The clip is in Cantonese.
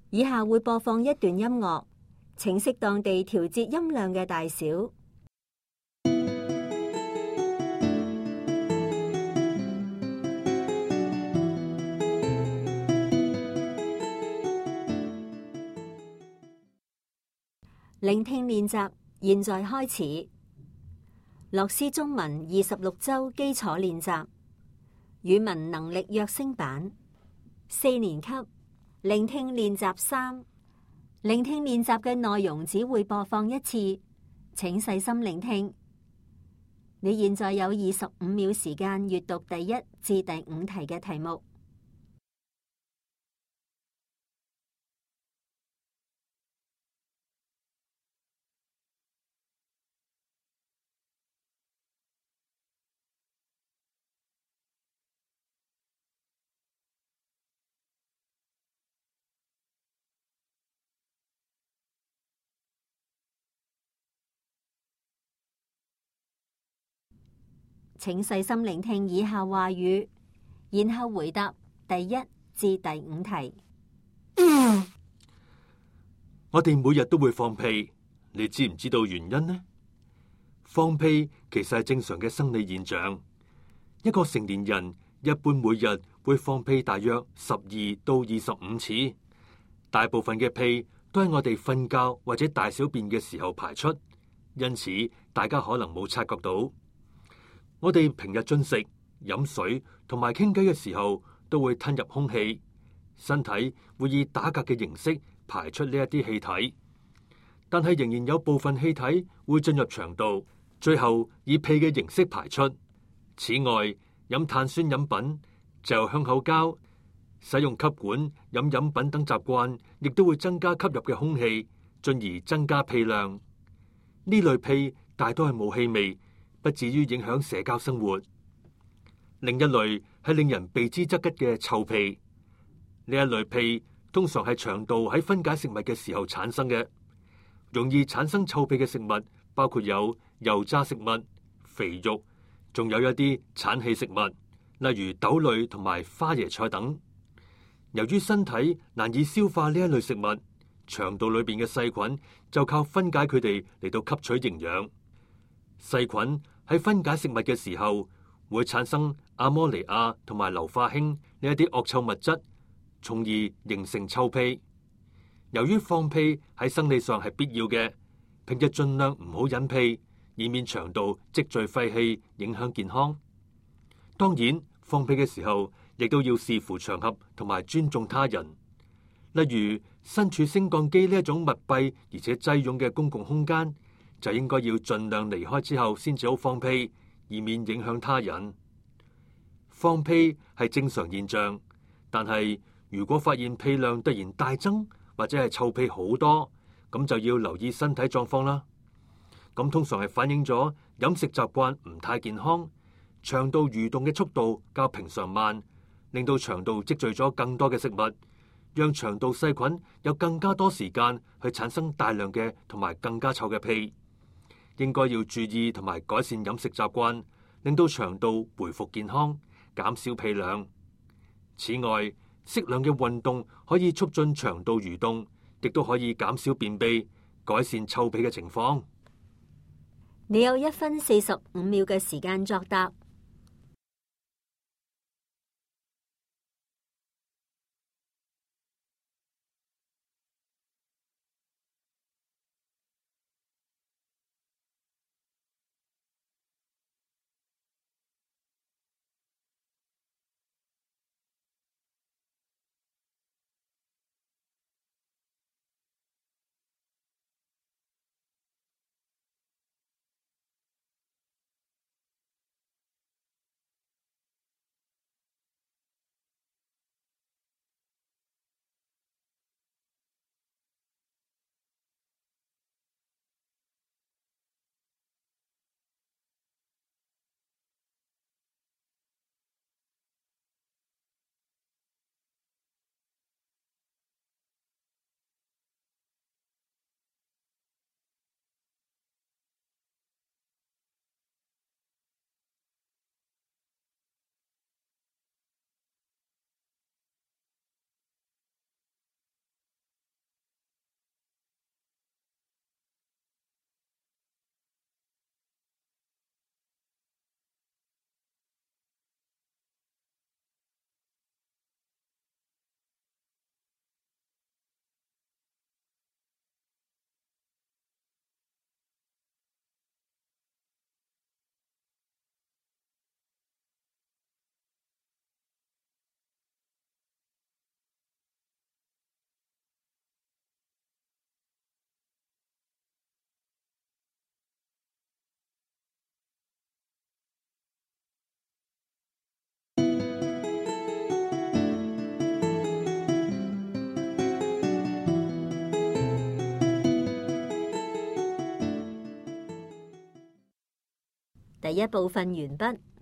以下會播放一段音樂，請適當地調節音量嘅大小。聆聽練習，現在開始。樂師中文26週基礎練習，語文能力躍升版，4年級。聆聽練習3，聆聽練習嘅內容只會播放一次，請細心聆聽。你現在有25秒時間閱讀第1至第5題嘅題目。請細心聆聽以下話語，然後回答第1至第5題。 我哋每日都會放屁，你知唔知道原因呢？放屁其實係正常嘅生理現象。一個成年人一般每日會放屁大約12到25次，大部分嘅屁都喺我哋瞓覺或者大小便嘅時候排出，因此大家可能冇察覺到。我哋平日進食、飲水同埋傾偈嘅時候，都會吞入空氣，身體會以打嗝嘅形式排出呢一啲氣體，但係仍然有部分氣體會進入腸道，最後以屁嘅形式排出。此外，飲碳酸飲品、嚼香口膠、使用吸管飲飲品等習慣，亦都會增加吸入嘅空氣，進而增加屁量。呢類屁大多係冇氣味，不至於影響社交生活。另一類係令人避之則吉嘅臭屁。呢一類屁通常係腸道喺分解食物嘅時候產生嘅。容易產生臭屁嘅食物包括有油炸食物、肥肉，仲有一啲產氣食物，例如豆類同埋花椰菜等。由於身體難以消化呢一類食物，腸道裏邊嘅細菌就靠分解佢哋嚟到吸取營養。細菌喺分解食物嘅時候，會產生阿摩尼亞同埋硫化氫呢一啲惡臭物質，從而形成臭屁。由於放屁喺生理上係必要嘅，平日盡量唔好忍屁，以免腸道積聚廢氣，影響健康。當然，放屁嘅時候亦都要視乎場合同埋尊重他人。例如，身處升降機呢一種密閉而且擠擁嘅公共空間，就應該要盡量離開之後先至好放屁，以免影響他人。放屁係正常現象，但係如果發現屁量突然大增，或者係臭屁好多，咁就要留意身體狀況啦。咁通常係反映咗飲食習慣唔太健康，腸道蠕動嘅速度較平常慢，令到腸道積聚咗更多嘅食物，讓腸道細菌有更加多時間去產生大量嘅同埋更加臭嘅屁。應該要注意同埋改善飲食習慣，令到腸道恢復健康，減少屁量。此外，適量嘅運動可以促進腸道蠕動，亦都可以減少便秘，改善臭屁嘅情況。 你有1分45秒嘅時間作答。 第一部分完畢。